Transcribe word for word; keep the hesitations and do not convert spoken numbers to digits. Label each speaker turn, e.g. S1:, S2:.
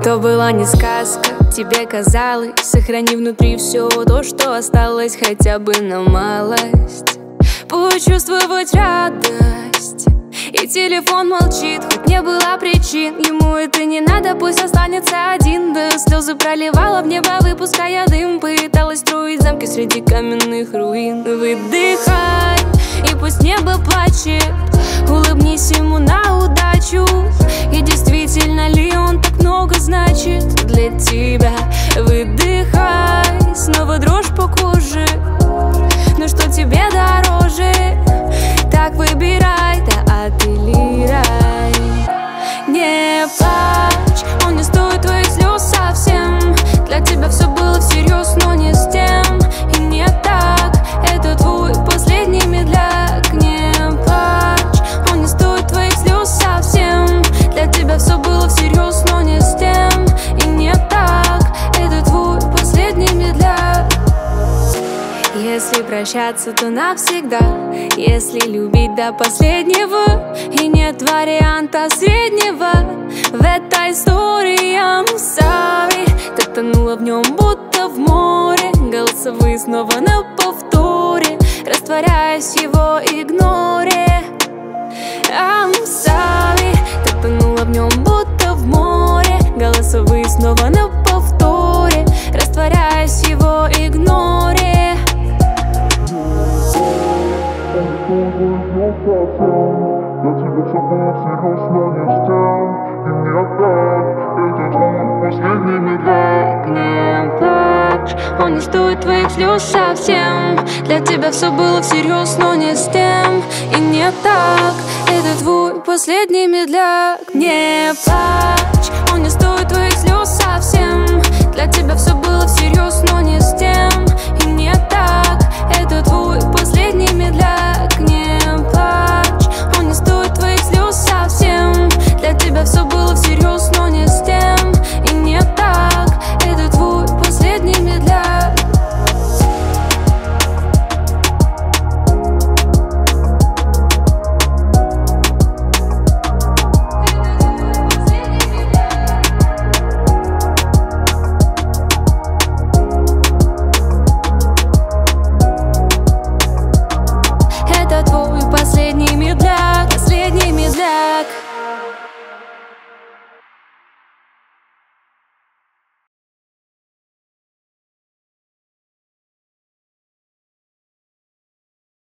S1: То была не сказка, тебе казалось. Сохрани внутри все то, что осталось, хотя бы на малость. Почувствовать радость. И телефон молчит, хоть не было причин. Ему это не надо, пусть останется один. Да слезы проливала в небо, выпуская дым. Пыталась строить замки среди каменных руин. Выдыхай, и пусть небо плачет. Улыбнись ему на удачу. И действительно ли он так много значит для тебя? Выдыхай, снова дрожь по коже. Но что тебе дороже? Так выбирай, да апеллирай. Не плачь, он не стоит твоих слез совсем. Для тебя все было всерьез, но не с тем. И не так, это твой последний медляк. Не плачь, он не стоит твоих слез совсем. Для тебя все было всерьез, но не с тем. И не так, это твой последний медляк. Если прощаться, то навсегда. Если любить до последнего. И нет варианта среднего в этой истории. I'm sorry. Ты тонула в нем, будто в море. Голосовые снова на повторе, растворяясь в его игноре. I'm sorry. Ты тонула в нем, будто в море. Голосовые снова на повторе, растворяясь в его игноре.
S2: Для тебя все было всерьез, но не с тем. И не так, это твой последний медляк.
S1: Не плачь, он не стоит твоих слез совсем. Для тебя все было всерьез, но не с тем. И не так, это твой последний медляк. Не плачь, он не стоит твоих слез совсем. Для тебя все было всерьез, но не с тем.